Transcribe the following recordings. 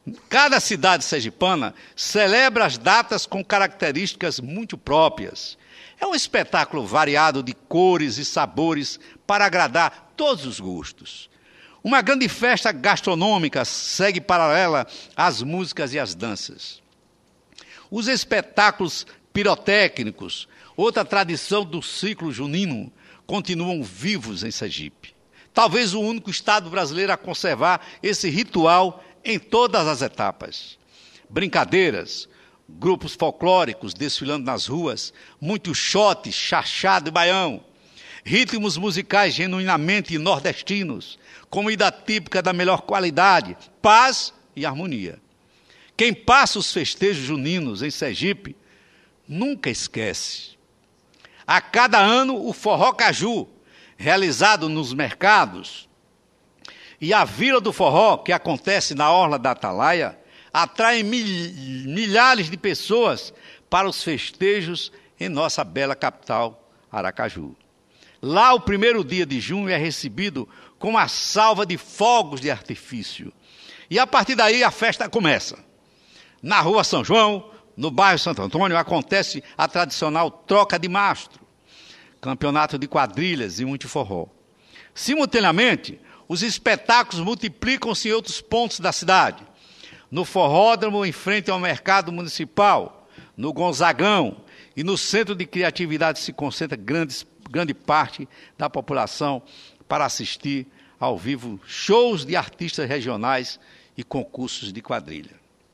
Cada cidade sergipana celebra as datas com características muito próprias. É um espetáculo variado de cores e sabores para agradar todos os gostos. Uma grande festa gastronômica segue paralela às músicas e às danças. Os espetáculos pirotécnicos, outra tradição do ciclo junino, continuam vivos em Sergipe. Talvez o único estado brasileiro a conservar esse ritual em todas as etapas. Brincadeiras, grupos folclóricos desfilando nas ruas, muito xote, chachado e baião, ritmos musicais genuinamente nordestinos, comida típica da melhor qualidade, paz e harmonia. Quem passa os festejos juninos em Sergipe nunca esquece. A cada ano, o Forró Caju, realizado nos mercados, e a Vila do Forró, que acontece na Orla da Atalaia, atraem milhares de pessoas para os festejos em nossa bela capital, Aracaju. Lá, o primeiro dia de junho é recebido com uma salva de fogos de artifício. E a partir daí a festa começa. Na Rua São João, no bairro Santo Antônio, acontece a tradicional troca de mastro, campeonato de quadrilhas e muito forró. Simultaneamente, os espetáculos multiplicam-se em outros pontos da cidade. No forródromo, em frente ao mercado municipal, no Gonzagão e no Centro de Criatividade se concentra grande parte da população para assistir ao vivo shows de artistas regionais e concursos de quadrilha.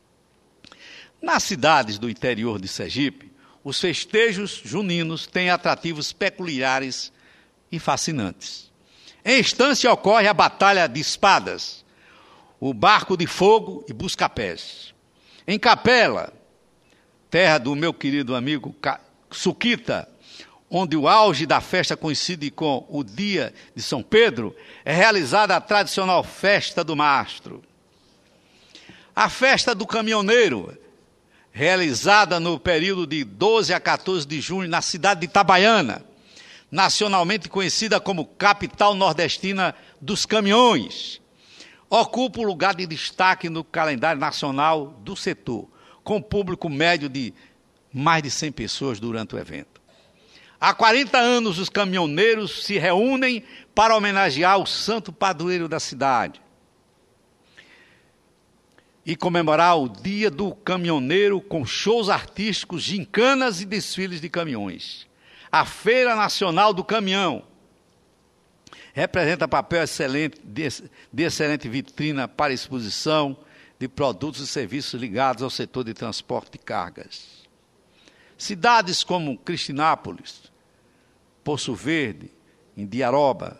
Nas cidades do interior de Sergipe, os festejos juninos têm atrativos peculiares e fascinantes. Em Estância ocorre a Batalha de Espadas, o Barco de Fogo e Buscapés. Em Capela, terra do meu querido amigo Suquita, onde o auge da festa coincide com o dia de São Pedro, é realizada a tradicional Festa do Mastro. A Festa do Caminhoneiro, realizada no período de 12 a 14 de junho na cidade de Itabaiana, nacionalmente conhecida como capital nordestina dos caminhões, ocupa um lugar de destaque no calendário nacional do setor, com público médio de mais de 100 pessoas durante o evento. Há 40 anos, os caminhoneiros se reúnem para homenagear o santo padroeiro da cidade e comemorar o Dia do Caminhoneiro com shows artísticos, gincanas e desfiles de caminhões. A Feira Nacional do Caminhão representa papel excelente, de excelente vitrina para exposição de produtos e serviços ligados ao setor de transporte de cargas. Cidades como Cristinápolis, Poço Verde, Indiaroba,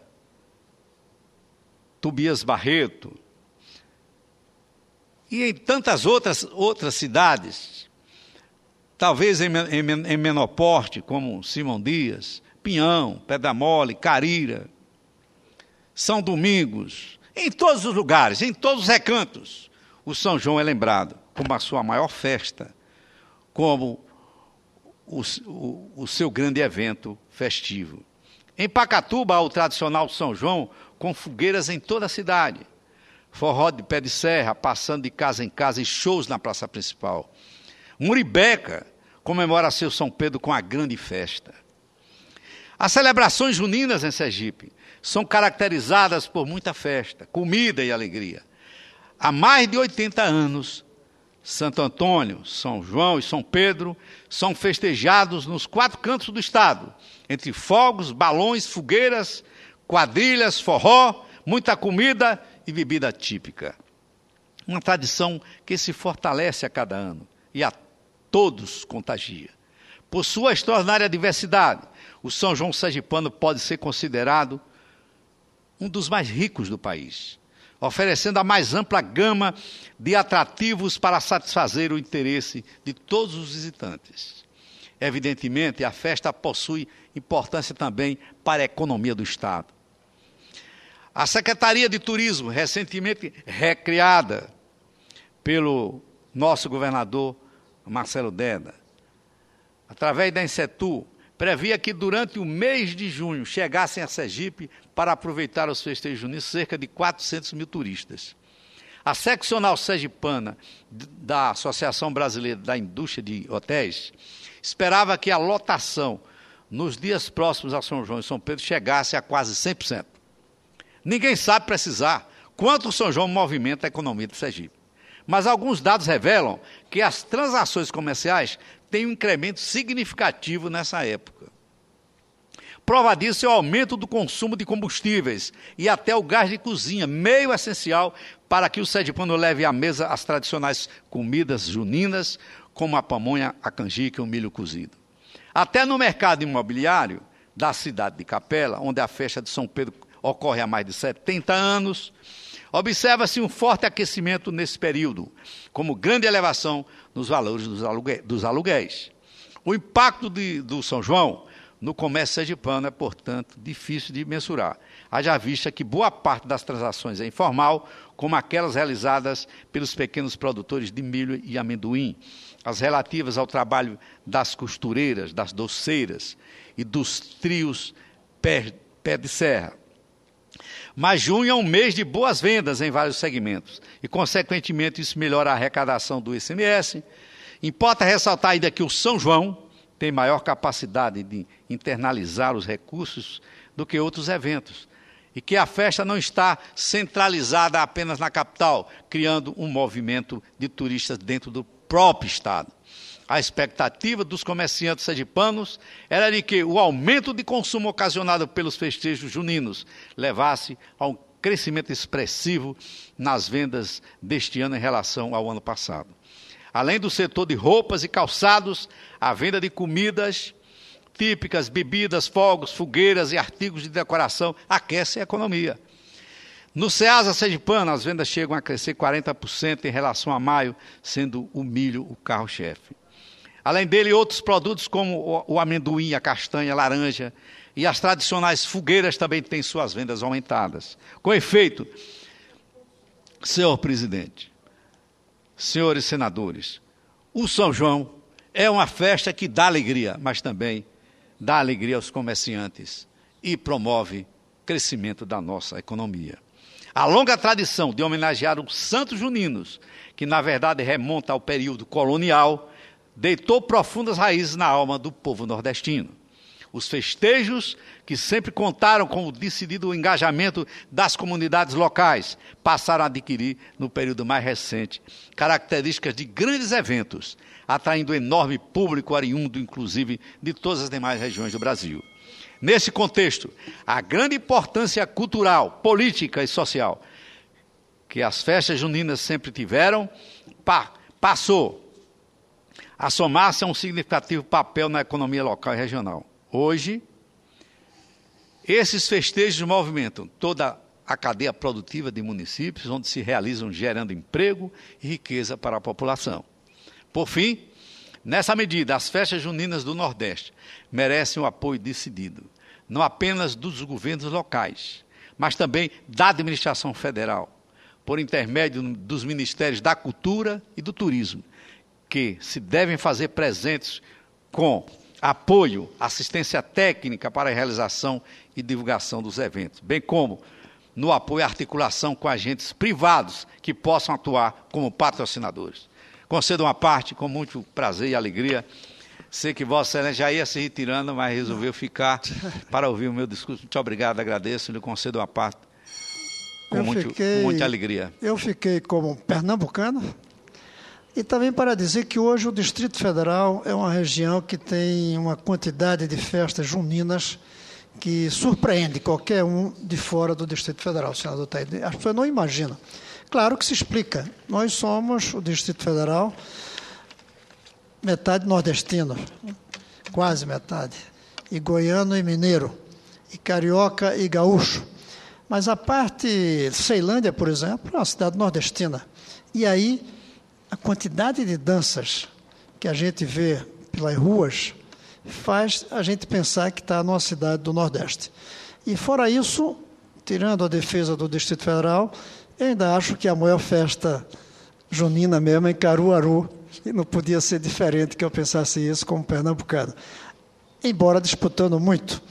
Tobias Barreto, e em tantas outras cidades, talvez em menor porte, como Simão Dias, Pinhão, Pedra Mole, Carira, São Domingos, em todos os lugares, em todos os recantos, o São João é lembrado como a sua maior festa, como o seu grande evento festivo. Em Pacatuba há o tradicional São João, com fogueiras em toda a cidade, forró de pé de serra, passando de casa em casa e shows na praça principal. Muribeca comemora seu São Pedro com a grande festa. As celebrações juninas em Sergipe são caracterizadas por muita festa, comida e alegria. Há mais de 80 anos, Santo Antônio, São João e São Pedro são festejados nos 4 cantos do estado, entre fogos, balões, fogueiras, quadrilhas, forró, muita comida e bebida típica. Uma tradição que se fortalece a cada ano e a todos contagia. Por sua extraordinária diversidade, o São João sergipano pode ser considerado um dos mais ricos do país, oferecendo a mais ampla gama de atrativos para satisfazer o interesse de todos os visitantes. Evidentemente, a festa possui importância também para a economia do estado. A Secretaria de Turismo, recentemente recriada pelo nosso governador Marcelo Deda, através da Insetur, previa que durante o mês de junho chegassem a Sergipe para aproveitar os festejos juninos cerca de 400 mil turistas. A seccional sergipana da Associação Brasileira da Indústria de Hotéis esperava que a lotação nos dias próximos a São João e São Pedro chegasse a quase 100%. Ninguém sabe precisar quanto o São João movimenta a economia de Sergipe. Mas alguns dados revelam que as transações comerciais têm um incremento significativo nessa época. Prova disso é o aumento do consumo de combustíveis e até o gás de cozinha, meio essencial para que o sergipano leve à mesa as tradicionais comidas juninas, como a pamonha, a canjica e o milho cozido. Até no mercado imobiliário da cidade de Capela, onde a festa de São Pedro ocorre há mais de 70 anos, observa-se um forte aquecimento nesse período, como grande elevação nos valores dos aluguéis. O impacto do São João no comércio sergipano é, portanto, difícil de mensurar, haja vista que boa parte das transações é informal, como aquelas realizadas pelos pequenos produtores de milho e amendoim, as relativas ao trabalho das costureiras, das doceiras e dos trios pé de serra. Mas junho é um mês de boas vendas em vários segmentos e, consequentemente, isso melhora a arrecadação do ICMS. Importa ressaltar ainda que o São João tem maior capacidade de internalizar os recursos do que outros eventos e que a festa não está centralizada apenas na capital, criando um movimento de turistas dentro do próprio estado. A expectativa dos comerciantes sergipanos era de que o aumento de consumo ocasionado pelos festejos juninos levasse a um crescimento expressivo nas vendas deste ano em relação ao ano passado. Além do setor de roupas e calçados, a venda de comidas típicas, bebidas, fogos, fogueiras e artigos de decoração aquece a economia. No Ceasa sergipano, as vendas chegam a crescer 40% em relação a maio, sendo o milho o carro-chefe. Além dele, outros produtos como o amendoim, a castanha, a laranja e as tradicionais fogueiras também têm suas vendas aumentadas. Com efeito, senhor presidente, senhores senadores, o São João é uma festa que dá alegria, mas também dá alegria aos comerciantes e promove crescimento da nossa economia. A longa tradição de homenagear os santos juninos, que na verdade remonta ao período colonial, deitou profundas raízes na alma do povo nordestino. Os festejos, que sempre contaram com o decidido engajamento das comunidades locais, passaram a adquirir, no período mais recente, características de grandes eventos, atraindo enorme público oriundo, inclusive, de todas as demais regiões do Brasil. Nesse contexto, a grande importância cultural, política e social que as festas juninas sempre tiveram, passou a somar-se a um significativo papel na economia local e regional. Hoje, esses festejos movimentam toda a cadeia produtiva de municípios, onde se realizam gerando emprego e riqueza para a população. Por fim, nessa medida, as festas juninas do Nordeste merecem um apoio decidido, não apenas dos governos locais, mas também da administração federal, por intermédio dos Ministérios da Cultura e do Turismo, que se devem fazer presentes com apoio, assistência técnica para a realização e divulgação dos eventos, bem como no apoio à articulação com agentes privados que possam atuar como patrocinadores. Concedo uma parte com muito prazer e alegria. Sei que Vossa Excelência já ia se retirando, mas resolveu ficar para ouvir o meu discurso. Muito obrigado, agradeço, lhe concedo uma parte com muita alegria. Eu fiquei como pernambucano. E também para dizer que hoje o Distrito Federal é uma região que tem uma quantidade de festas juninas que surpreende qualquer um de fora do Distrito Federal, senador Taide. As pessoas não imaginam. Claro que se explica. Nós somos, o Distrito Federal, metade nordestino, quase metade, e goiano e mineiro, e carioca e gaúcho. Mas a parte Ceilândia, por exemplo, é uma cidade nordestina. E aí, a quantidade de danças que a gente vê pelas ruas faz a gente pensar que está numa cidade do Nordeste. E fora isso, tirando a defesa do Distrito Federal, eu ainda acho que a maior festa junina mesmo é em Caruaru, e não podia ser diferente que eu pensasse isso como pernambucano. Embora disputando muito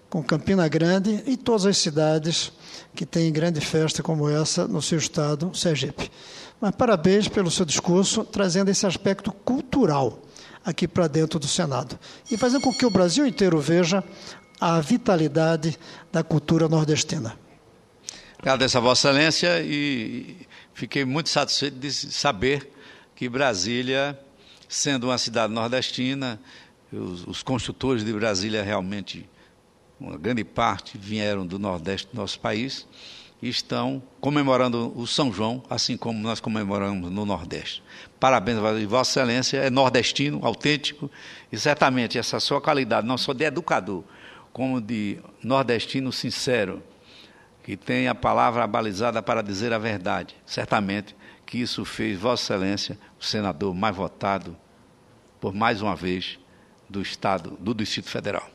com Campina Grande e todas as cidades que têm grande festa como essa no seu estado, Sergipe. Mas parabéns pelo seu discurso, trazendo esse aspecto cultural aqui para dentro do Senado e fazendo com que o Brasil inteiro veja a vitalidade da cultura nordestina. Agradeço a Vossa Excelência e fiquei muito satisfeito de saber que Brasília, sendo uma cidade nordestina, os construtores de Brasília realmente, uma grande parte, vieram do Nordeste do nosso país e estão comemorando o São João, assim como nós comemoramos no Nordeste. Parabéns a Vossa Excelência, é nordestino, autêntico, e certamente essa sua qualidade, não só de educador, como de nordestino sincero, que tem a palavra abalizada para dizer a verdade. Certamente que isso fez Vossa Excelência o senador mais votado, por mais uma vez, do Estado, do Distrito Federal.